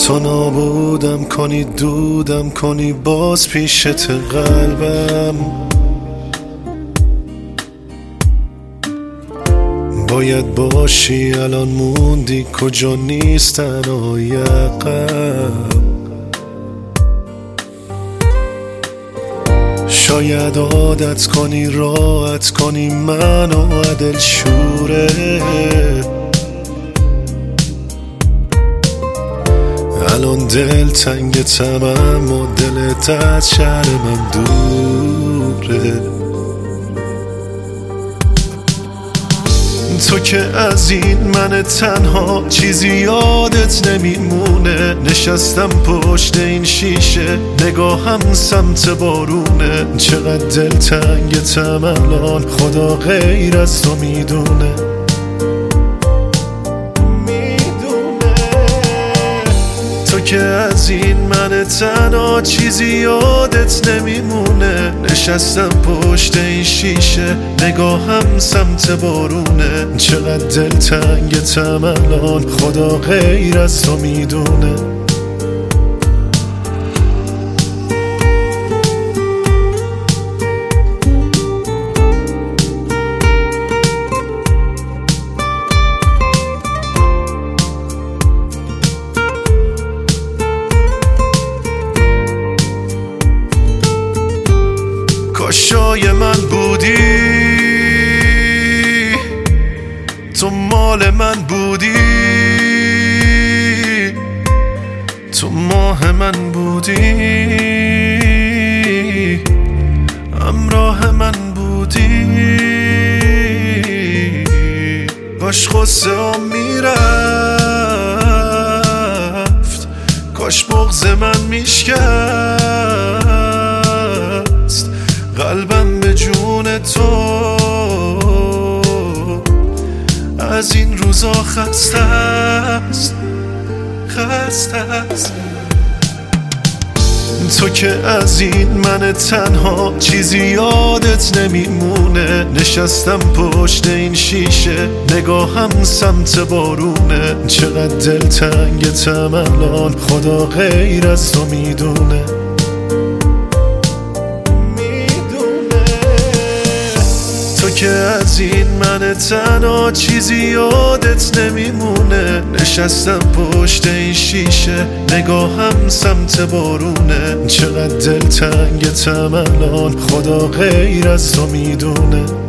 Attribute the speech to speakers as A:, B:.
A: تو نابودم کنی دودم کنی باز پیشت قلبم باید باشی الان موندی کجا نیستن عقب شاید عادت کنی راحت کنی منو عدل شوره الان دل تنگ تمام و دلت از شهر من دوره تو که از این من تنها چیزی یادت نمیمونه نشستم پشت این شیشه نگاهم سمت بارونه چقدر دلتنگتم الان خدا غیر از تو میدونه تو که از این من تنها چیزی یادت نمیمونه نشستم پشت این شیشه نگاهم سمت بارونه چقدر دلتنگتم الان خدا غیر از تو میدونه کاشای من بودی تو مال من بودی تو ماه من بودی همراه من بودی کاش غصه ها میرفت کاش بغض من میشکست قلبم به جون تو از این روزا خسته است تو که از این من تنها چیزی یادت نمیمونه نشستم پشت این شیشه نگاهم سمت بارونه چقدر دلتنگتم الان خدا غیر از تو میدونه تو که از این من تنها چیزی یادت نمیمونه نشستم پشت این شیشه نگاهم سمت بارونه چقدر دلتنگتم الان خدا غیر از تو میدونه